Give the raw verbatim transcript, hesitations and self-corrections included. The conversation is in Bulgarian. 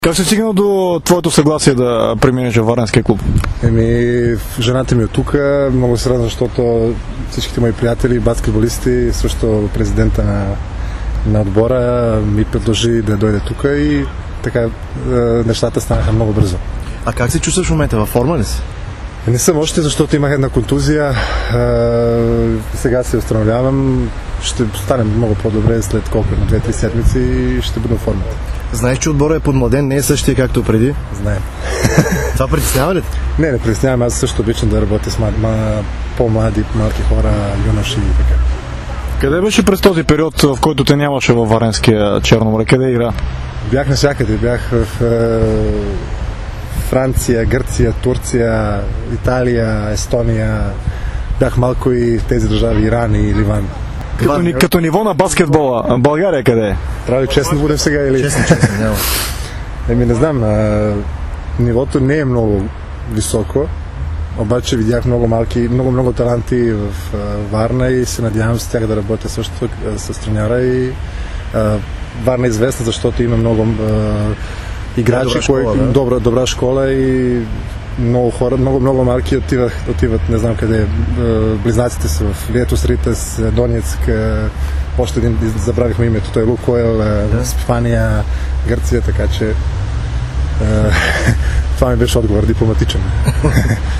Как се стигна до твоето съгласие да преминеш в Варненския клуб? Еми, жената ми е тук, много се радвам, защото всичките мои приятели, баскетболисти, също президента на, на отбора ми предложи да дойде тук и така нещата станаха много бързо. А как се чувстваш в момента? Във форма ли си? Не съм още, защото имах една контузия. Сега се установявам. Ще станем много по-добре след колко на две-три седмици и ще бъда в форма. Знаеш, че отбора е подмладен, не е същия както преди? Знаем. Това притеснява ли? Не, не притеснявам. Аз също обичам да работя с ма, ма, по-млади, малки хора, юноши и така. Къде беше през този период, в който те нямаше във Варненския Черно море? Къде игра? Бях навсякъде. Бях в е, Франция, Гърция, Турция, Италия, Естония. Бях малко и в тези държави, Иран и Ливан. Като, ни, като ниво на баскетбола, България къде е? Трябва ли честно да будем сега или? Честно, честно, няма. Еми не знам, а, нивото не е много високо, обаче видях много малки, много много таланти в а, Варна и се надявам с тях да работя също а, с треньора и а, Варна е известна, защото има много а, играчи, добра школа, кои, да? добра, добра школа и много хора, много много малки отиват, отиват не знам къде, близнаците са в Лиетос, Ритас, Донецк, още един, забравихме името, той е Лукойл, да. Спифания, Гърция, така че това ми беше отговор дипломатичен.